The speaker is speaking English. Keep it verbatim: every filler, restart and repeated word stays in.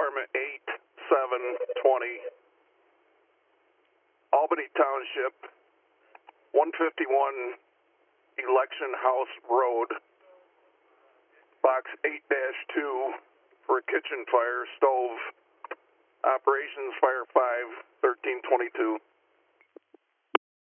Department eight seven twenty, Albany Township, one fifty-one Election House Road, box eight dash two for a kitchen fire stove. Operations Fire five, thirteen twenty-two.